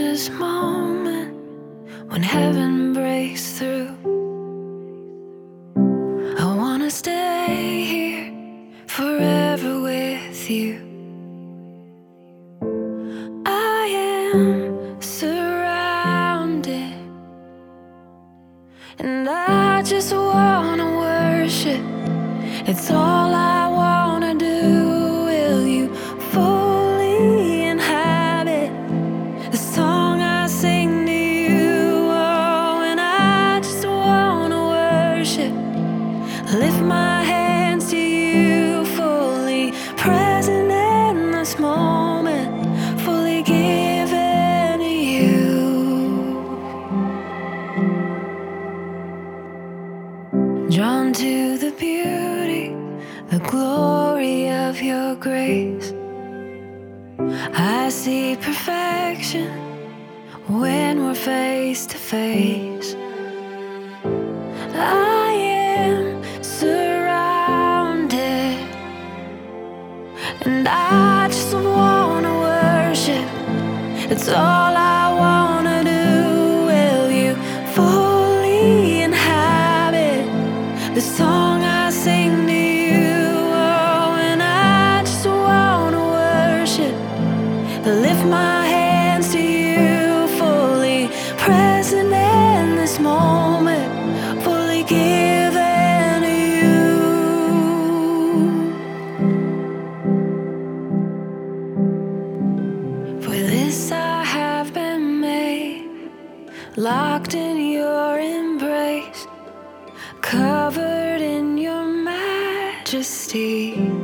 this moment when heaven breaks through. I wanna stay here forever with you. I am surrounded, and I just wanna worship. It's all I wanna do. Will you fully inhabit the song I sing to you? Oh, and I just wanna worship. Lift my hands to you, fully present in this moment, fully given to you. Drawn to the beauty, the glory of your grace. I see perfection when we're face to face. I am surrounded, and I just wanna worship. It's all I wanna do. Will you fully inhabit the song I sing to you? Oh, and I just wanna worship. Lift my hands to you, fully present in this moment, fully given to you. For this I have been made, locked in your embrace, covered in your majesty.